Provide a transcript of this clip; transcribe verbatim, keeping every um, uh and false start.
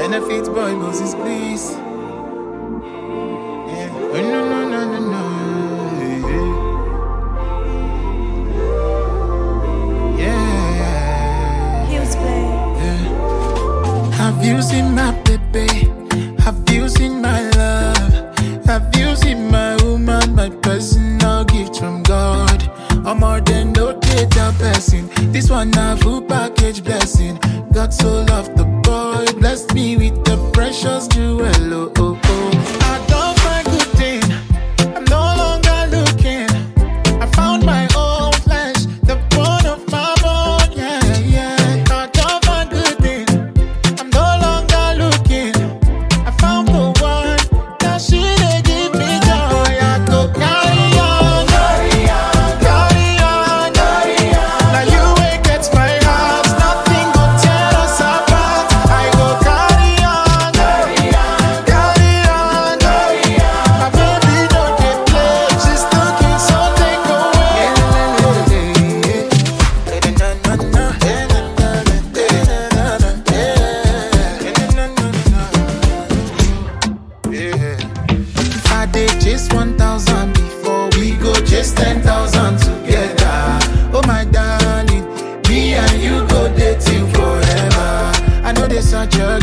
Benefits boy Moses, please. Yeah. Oh, no, no, no, no, no. Yeah. He was playing. Yeah. Have you seen my baby? Have you seen my love? Have you seen my woman, my personal gift from God? I'm more than no data person. This one a full package blessing. God so loved the boy, blessed me with the precious jewel. Oh, oh, oh. I don't find good thing. I'm no longer looking. I found my own flesh, the bone of my bone. Yeah, yeah. I don't find good thing. I'm no longer looking. I found the one that she dey give me joy. I go carry on, carry on, carry on, carry on. Now you wake at my house, nothing go tear us apart. I go carry on, carry on, carry on, carry on. My baby don't get played, she's looking so take away. If I did just one thousand before, we go just ten thousand together. Oh my darling, me and you go dating forever. I know they such a